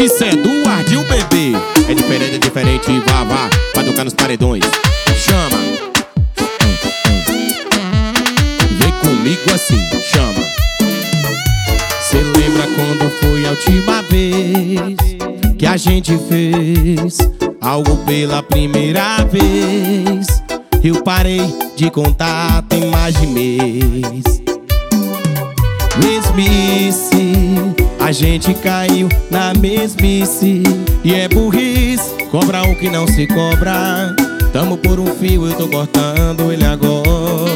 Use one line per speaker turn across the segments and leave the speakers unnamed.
Isso é do Ardil, bebê. É diferente, vá, vai tocar nos paredões. Chama. Vem comigo assim, chama. Cê lembra quando foi a última vez que a gente fez algo pela primeira vez? Eu parei de contar tem mais de mês. Mesmice, a gente caiu na mesmice. E é burrice, cobra o que não se cobra. Tamo por um fio, eu tô cortando ele agora.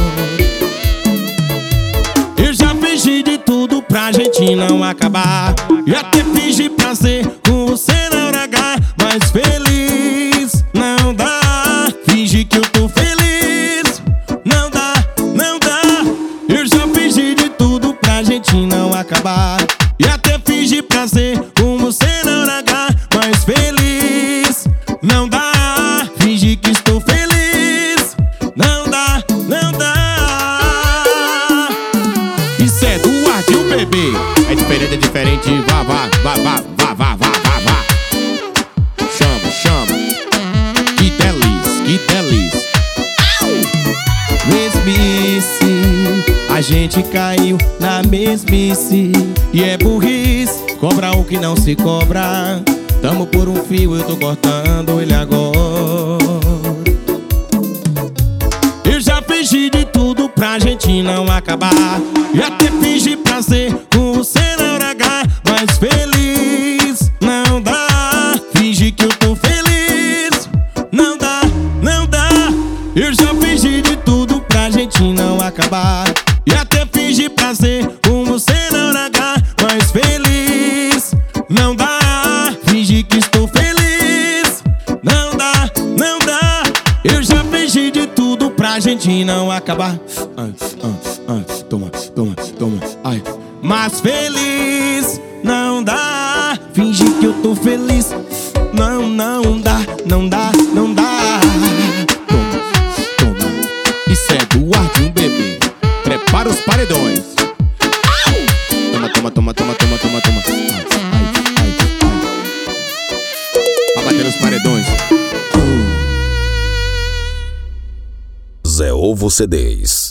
Eu já fingi de tudo pra gente não acabar. E até fingi prazer com você na hora H. Mas feliz não dá. Fingi que eu tô feliz. Não dá, não dá. Eu já fingi de tudo pra gente não acabar. E até fingi prazer com você na hora H. Mas feliz não dá. Fingi que estou feliz. Não dá, não dá. Isso é do Ardil, bebê. É diferente, vá. Chama. Que delícia. Mesmice, a gente caiu na mesmice. E é burrice, cobra o que não se cobra. Tamo por um fio, eu tô cortando ele agora. Eu já fingi de tudo pra gente não acabar. E até fingi prazer com você na hora H. Mas feliz não dá. Fingi que eu tô feliz. Não dá, não dá. Eu já fingi de tudo pra gente não acabar. E até fingi prazer com você na hora H. Mas feliz não dá. Fingi que estou feliz. Não dá, não dá. Eu já fingi de tudo pra gente não acabar. Toma, ai. Mas feliz não dá. Fingi que eu tô feliz. Não dá. Toma. Isso é do Ardil, bebê. Prepara os paredões. Toma. Ai. Vai bater os paredões.
Zé Ovo CDs.